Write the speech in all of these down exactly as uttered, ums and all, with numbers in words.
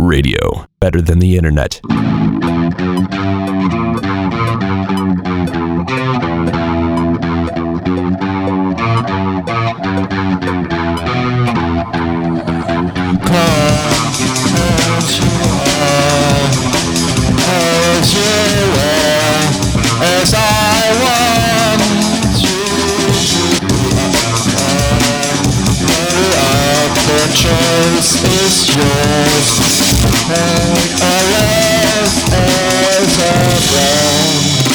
Radio, better than the internet. As I want you to the choice is yours. Make a love as a brown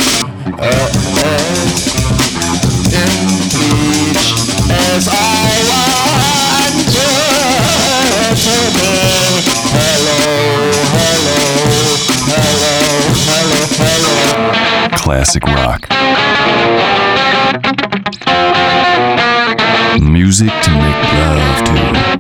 in each as I want you to be. Hello, hello, hello, hello, hello. Classic rock. Music to make love to.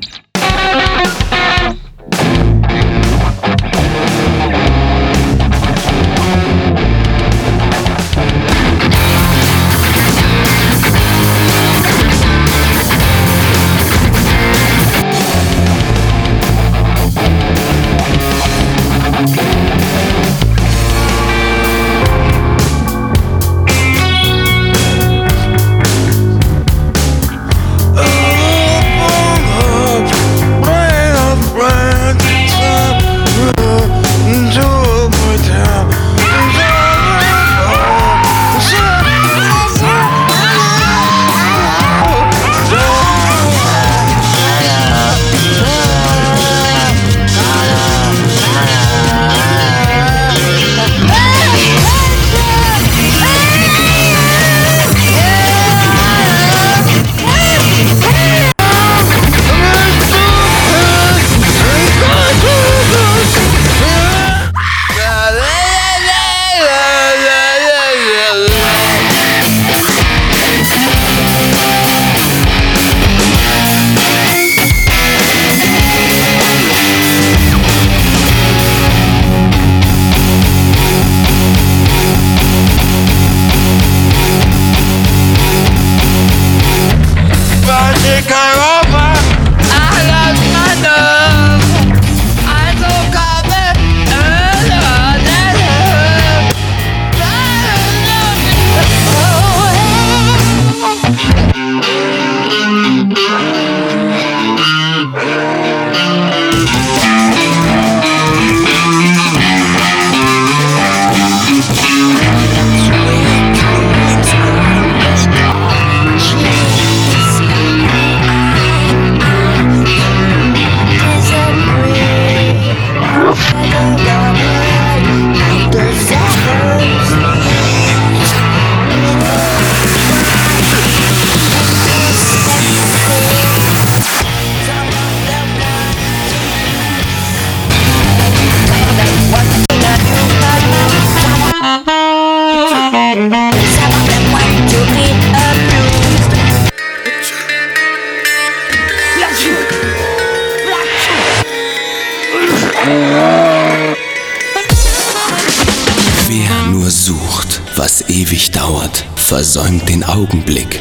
Wer nur sucht, was ewig dauert, versäumt den Augenblick.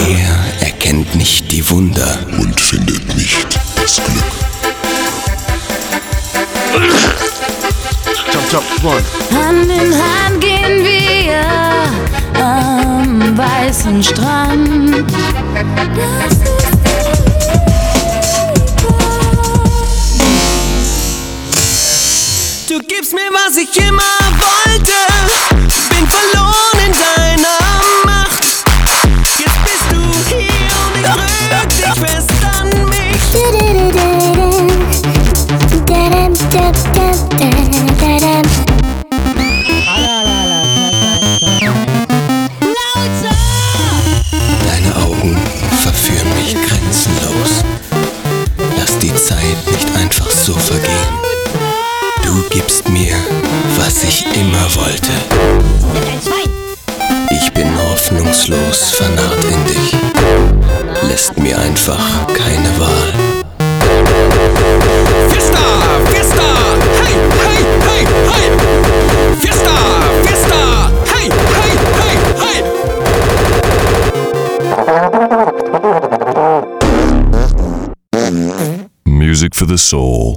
Er erkennt nicht die Wunder und findet nicht das Glück. Jump, jump, one. Hand in Hand gehen wir am weißen Strand. Das ist Du gibst mir, was ich immer wollte, bin verloren in deiner Macht. Jetzt bist du hier und ich drück dich fest an mich. Deine Augen verführen mich grenzenlos. Lass die Zeit nicht einfach so vergehen. Du gibst mir, was ich immer wollte. Ich bin hoffnungslos vernarrt in dich. Lässt mir einfach keine Wahl. Fiesta, Fiesta, hey, hey, hey, hey. Fiesta, Fiesta, hey, hey, hey, hey. Music for the soul.